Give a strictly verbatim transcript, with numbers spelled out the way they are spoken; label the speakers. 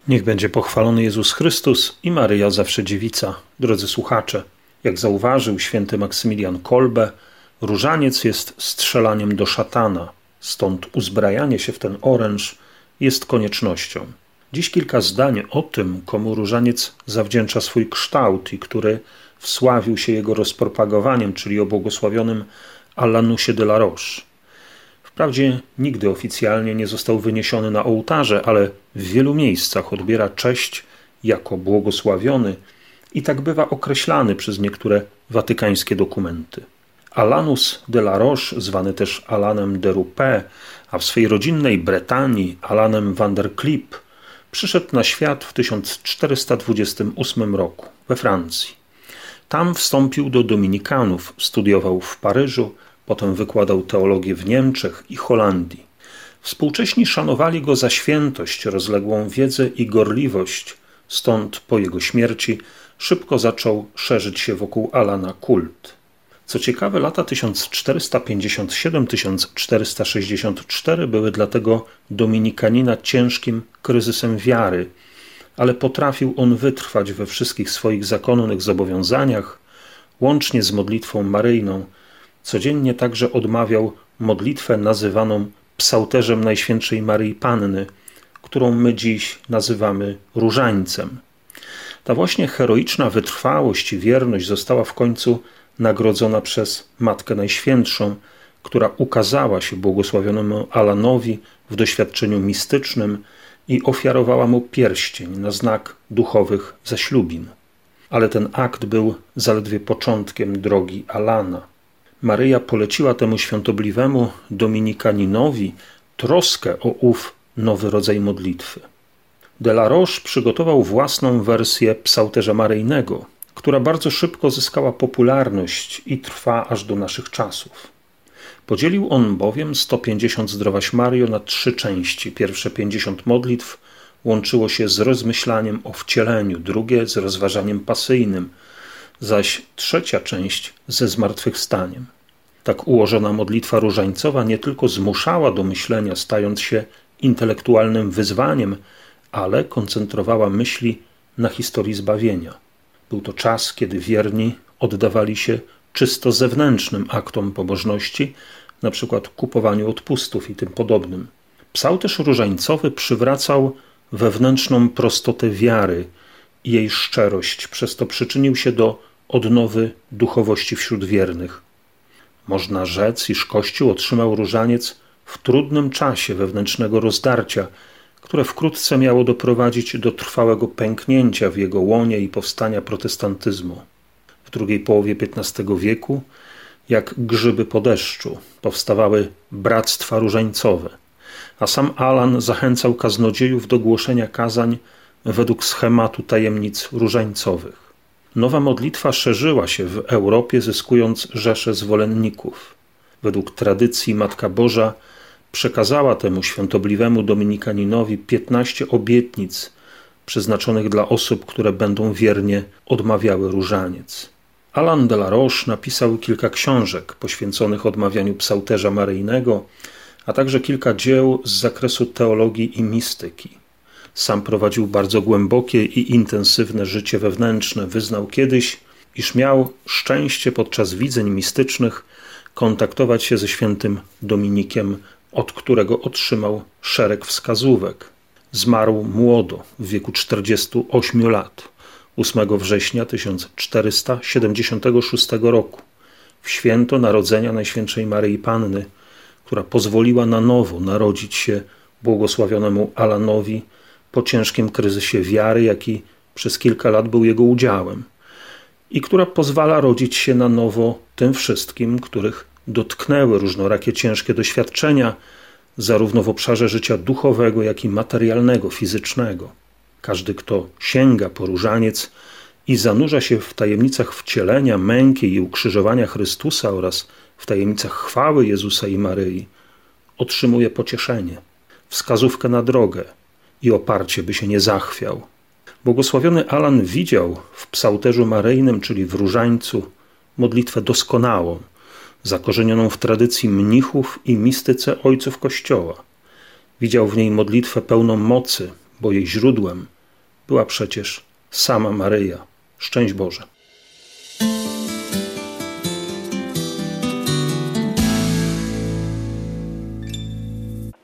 Speaker 1: Niech będzie pochwalony Jezus Chrystus i Maryja zawsze dziewica. Drodzy słuchacze, jak zauważył święty Maksymilian Kolbe, różaniec jest strzelaniem do szatana, stąd uzbrajanie się w ten oręż jest koniecznością. Dziś kilka zdań o tym, komu różaniec zawdzięcza swój kształt i który wsławił się jego rozpropagowaniem, czyli o błogosławionym Alanusie de la Roche. Wprawdzie nigdy oficjalnie nie został wyniesiony na ołtarze, ale w wielu miejscach odbiera cześć jako błogosławiony i tak bywa określany przez niektóre watykańskie dokumenty. Alanus de la Roche, zwany też Alanem de Rouppé, a w swej rodzinnej Bretanii Alanem van der Kliep, przyszedł na świat w tysiąc czterysta dwudziestym ósmym roku we Francji. Tam wstąpił do dominikanów, studiował w Paryżu, potem wykładał teologię w Niemczech i Holandii. Współcześni szanowali go za świętość, rozległą wiedzę i gorliwość, stąd po jego śmierci szybko zaczął szerzyć się wokół Alana kult. Co ciekawe, lata tysiąc czterysta pięćdziesiąt siedem do tysiąc czterysta sześćdziesiąt cztery były dla tego dominikanina ciężkim kryzysem wiary, ale potrafił on wytrwać we wszystkich swoich zakonnych zobowiązaniach, łącznie z modlitwą maryjną. Codziennie także odmawiał modlitwę nazywaną psałterzem Najświętszej Maryi Panny, którą my dziś nazywamy różańcem. Ta właśnie heroiczna wytrwałość i wierność została w końcu nagrodzona przez Matkę Najświętszą, która ukazała się błogosławionemu Alanowi w doświadczeniu mistycznym i ofiarowała mu pierścień na znak duchowych zaślubin. Ale ten akt był zaledwie początkiem drogi Alana. Maryja poleciła temu świątobliwemu dominikaninowi troskę o ów nowy rodzaj modlitwy. De la Roche przygotował własną wersję psałterza maryjnego, która bardzo szybko zyskała popularność i trwa aż do naszych czasów. Podzielił on bowiem sto pięćdziesiąt Zdrowaś Maryjo na trzy części. Pierwsze pięćdziesiąt modlitw łączyło się z rozmyślaniem o wcieleniu, drugie z rozważaniem pasyjnym, zaś trzecia część ze zmartwychwstaniem. Tak ułożona modlitwa różańcowa nie tylko zmuszała do myślenia, stając się intelektualnym wyzwaniem, ale koncentrowała myśli na historii zbawienia. Był to czas, kiedy wierni oddawali się czysto zewnętrznym aktom pobożności, na przykład kupowaniu odpustów i tym podobnym. Psałterz różańcowy przywracał wewnętrzną prostotę wiary i jej szczerość, przez to przyczynił się do odnowy duchowości wśród wiernych. Można rzec, iż Kościół otrzymał różaniec w trudnym czasie wewnętrznego rozdarcia, które wkrótce miało doprowadzić do trwałego pęknięcia w jego łonie i powstania protestantyzmu. W drugiej połowie piętnastego wieku, jak grzyby po deszczu, powstawały bractwa różańcowe, a sam Alan zachęcał kaznodziejów do głoszenia kazań według schematu tajemnic różańcowych. Nowa modlitwa szerzyła się w Europie, zyskując rzesze zwolenników. Według tradycji Matka Boża przekazała temu świątobliwemu dominikaninowi piętnaście obietnic przeznaczonych dla osób, które będą wiernie odmawiały różaniec. Alan de la Roche napisał kilka książek poświęconych odmawianiu psałterza maryjnego, a także kilka dzieł z zakresu teologii i mistyki. Sam prowadził bardzo głębokie i intensywne życie wewnętrzne. Wyznał kiedyś, iż miał szczęście podczas widzeń mistycznych kontaktować się ze świętym Dominikiem, od którego otrzymał szereg wskazówek. Zmarł młodo, w wieku czterdziestu ośmiu lat, ósmego września tysiąc czterysta siedemdziesiątego szóstego roku, w święto Narodzenia Najświętszej Maryi Panny, która pozwoliła na nowo narodzić się błogosławionemu Alanowi po ciężkim kryzysie wiary, jaki przez kilka lat był jego udziałem, i która pozwala rodzić się na nowo tym wszystkim, których dotknęły różnorakie ciężkie doświadczenia, zarówno w obszarze życia duchowego, jak i materialnego, fizycznego. Każdy, kto sięga po różaniec i zanurza się w tajemnicach wcielenia, męki i ukrzyżowania Chrystusa oraz w tajemnicach chwały Jezusa i Maryi, otrzymuje pocieszenie, wskazówkę na drogę i oparcie, by się nie zachwiał. Błogosławiony Alan widział w psałterzu maryjnym, czyli w różańcu, modlitwę doskonałą, zakorzenioną w tradycji mnichów i mistyce ojców Kościoła. Widział w niej modlitwę pełną mocy, bo jej źródłem była przecież sama Maryja. Szczęść Boże.